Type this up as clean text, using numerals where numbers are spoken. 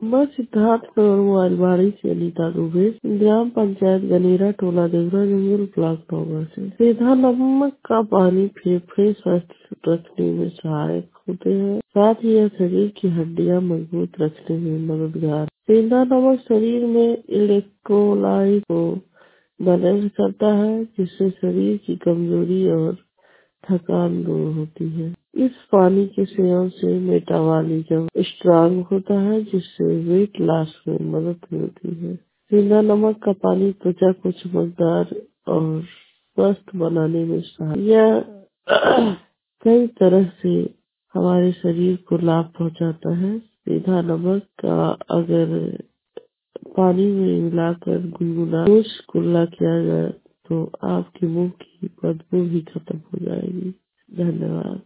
मैं सिद्धार्थनगर मोबाइलबाड़ी से अनीता दुबे, ग्राम पंचायत गनेरा, टोला देवरा, जंगल ब्लॉक नौगढ़ से। सीधा नमक का पानी फेफड़े स्वस्थ रखने में सहायक होते हैं, साथ ही यह शरीर की हड्डियां मजबूत रखने में मददगार। सीधा नमक शरीर में इलेक्ट्रोलाइट को बैलेंस करता है, जिससे शरीर की कमजोरी और थकान दूर होती है। इस पानी के सेवन से मेटाबॉलिज्म स्ट्रांग होता है, जिससे वेट लॉस में मदद मिलती है। सेंधा नमक का पानी त्वचा को चमकदार और स्वस्थ बनाने में सहायक। यह कई तरह से हमारे शरीर को लाभ पहुंचाता है। सीधा नमक का अगर पानी में मिलाकर गुनगुना रोज कुल्ला किया जाए तो आपके मुंह की बदबू भी खत्म हो जाएगी। धन्यवाद।